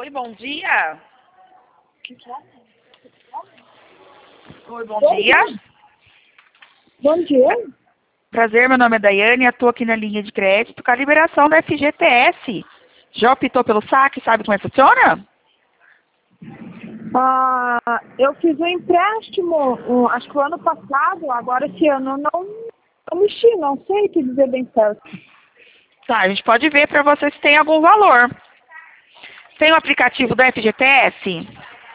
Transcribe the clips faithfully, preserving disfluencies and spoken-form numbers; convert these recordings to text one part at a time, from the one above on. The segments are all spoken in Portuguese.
Oi, bom dia. Oi, bom Bom dia. dia. Bom dia. Prazer, meu nome é Daiane e estou aqui na linha de crédito com a liberação da F G T S. Já optou pelo saque, sabe como é que funciona? Ah, eu fiz um empréstimo, um, acho que o ano passado, agora esse ano não, não mexi, não sei te dizer bem certo. Tá, a gente pode ver para você se tem algum valor. Tem o aplicativo da F G T S?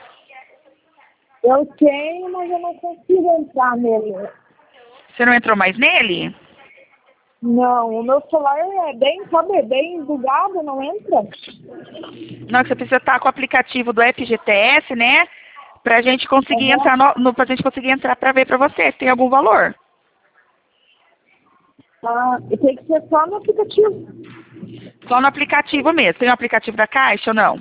Eu tenho, mas eu não consigo entrar nele. Você não entrou mais nele? Não, o meu celular é bem, sabe, bem bugado, não entra. Não, que você precisa estar com o aplicativo do F G T S, né? Pra gente conseguir Uhum. entrar no, no, pra gente conseguir entrar pra ver pra você se tem algum valor. Ah, e tem que ser só no aplicativo. Só no aplicativo mesmo. Tem o aplicativo da Caixa ou não?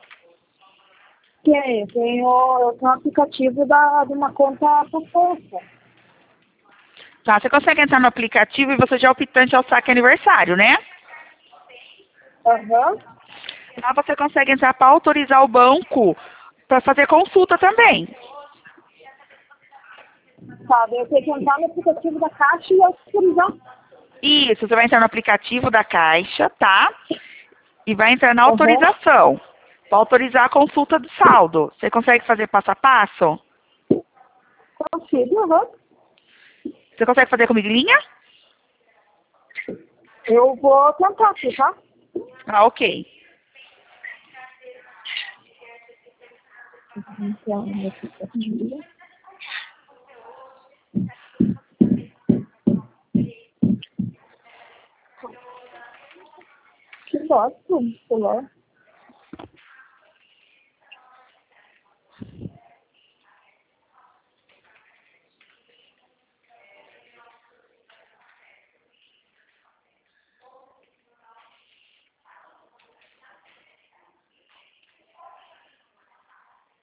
Tem, tenho, eu tenho um aplicativo da, de uma conta poupança. Tá, você consegue entrar no aplicativo e você já é optante ao saque aniversário, né? Aham. Lá você consegue entrar para autorizar o banco para fazer consulta também. Tá, daí eu tenho que entrar no aplicativo da Caixa e autorizar. Isso, você vai entrar no aplicativo da Caixa, tá? E vai entrar na Aham. autorização, para autorizar a consulta do saldo. Você consegue fazer passo a passo? Consigo, aham. Você consegue fazer comigo linha? Eu vou tentar aqui, tá? Ah, ok. Então, no aplicativo. Que ótimo, celular.